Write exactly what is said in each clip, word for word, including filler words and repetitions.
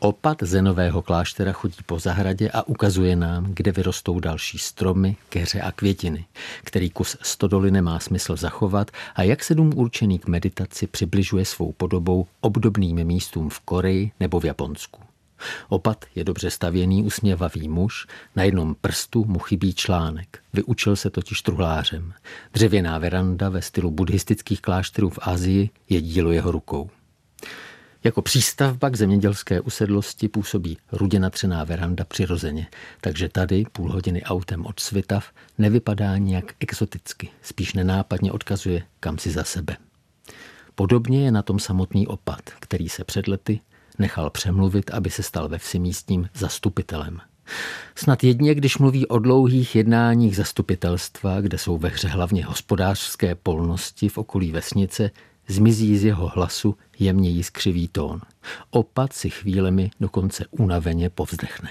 Opat zenového kláštera chodí po zahradě a ukazuje nám, kde vyrostou další stromy, keře a květiny, který kus stodoly nemá smysl zachovat a jak se dům určený k meditaci přibližuje svou podobou obdobným místům v Koreji nebo v Japonsku. Opat je dobře stavěný, usměvavý muž, na jednom prstu mu chybí článek. Vyučil se totiž truhlářem. Dřevěná veranda ve stylu buddhistických klášterů v Asii je dílo jeho rukou. Jako přístavba k zemědělské usedlosti působí rudě natřená veranda přirozeně, takže tady, půl hodiny autem od Svitav, nevypadá nějak exoticky, spíš nenápadně odkazuje kam si za sebe. Podobně je na tom samotný Opat, který se před lety nechal přemluvit, aby se stal ve vsi místním zastupitelem. Snad jedině, když mluví o dlouhých jednáních zastupitelstva, kde jsou ve hře hlavně hospodářské polnosti v okolí vesnice, zmizí z jeho hlasu jemně jiskřivý tón. Opat si chvílemi dokonce unaveně povzdechne.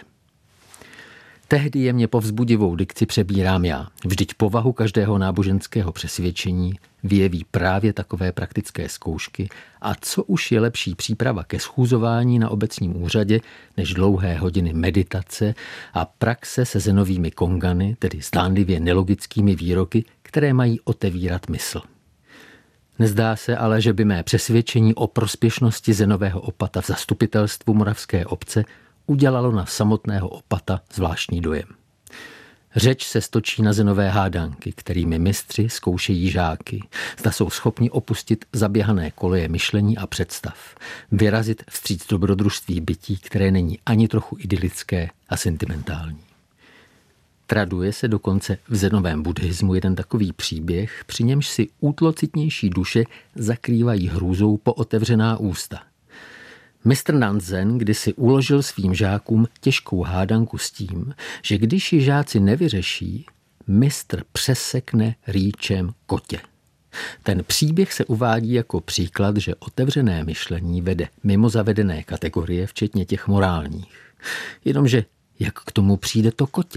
Tehdy jemně povzbudivou dikci přebírám já. Vždyť povahu každého náboženského přesvědčení vyjeví právě takové praktické zkoušky a co už je lepší příprava ke schůzování na obecním úřadě, než dlouhé hodiny meditace a praxe se zenovými kongany, tedy zdánlivě nelogickými výroky, které mají otevírat mysl. Nezdá se ale, že by mé přesvědčení o prospěšnosti zenového opata v zastupitelstvu moravské obce udělalo na samotného opata zvláštní dojem. Řeč se stočí na zenové hádanky, kterými mistři zkoušejí žáky. Zda jsou schopni opustit zaběhané koleje myšlení a představ, vyrazit vstříc dobrodružství bytí, které není ani trochu idylické a sentimentální. Traduje se dokonce v zenovém buddhismu jeden takový příběh, při němž si útlocitnější duše zakrývají hrůzou po otevřená ústa. mistr Nanzen kdysi uložil svým žákům těžkou hádanku s tím, že když ji žáci nevyřeší, mistr přesekne rýčem kotě. Ten příběh se uvádí jako příklad, že otevřené myšlení vede mimo zavedené kategorie, včetně těch morálních. Jenomže jak k tomu přijde to kotě?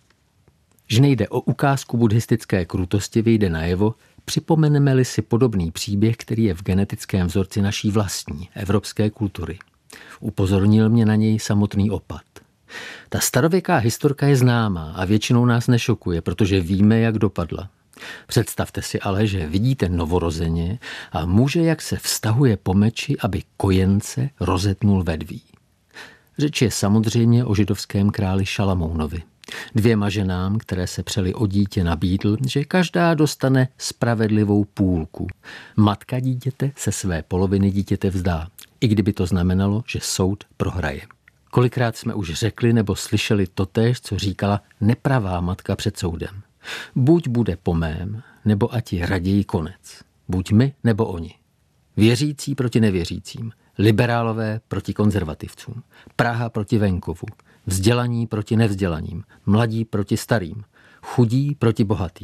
Že nejde o ukázku buddhistické krutosti, vyjde najevo, připomeneme-li si podobný příběh, který je v genetickém vzorci naší vlastní, evropské kultury. Upozornil mě na něj samotný Opat. Ta starověká historka je známá a většinou nás nešokuje, protože víme, jak dopadla. Představte si ale, že vidíte novorozeně a muže, jak se vztahuje po meči, aby kojence rozetnul vedví. Řeč je samozřejmě o židovském králi Šalamounovi. Dvěma ženám, které se přeli o dítě, nabídl, že každá dostane spravedlivou půlku. Matka dítěte se své poloviny dítěte vzdá, i kdyby to znamenalo, že soud prohraje. Kolikrát jsme už řekli nebo slyšeli totéž, co říkala nepravá matka před soudem. Buď bude po mém, nebo ať je raději konec. Buď my, nebo oni. Věřící proti nevěřícím. Liberálové proti konzervativcům. Praha proti venkovu. Vzdělaní proti nevzdělaným. Mladí proti starým. Chudí proti bohatým.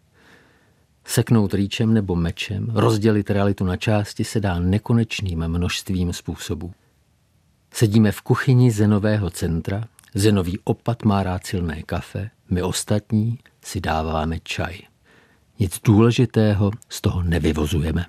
Seknout rýčem nebo mečem, rozdělit realitu na části se dá nekonečným množstvím způsobů. Sedíme v kuchyni zenového centra, zenový Opat má rád silné kafe, my ostatní si dáváme čaj. Nic důležitého z toho nevyvozujeme.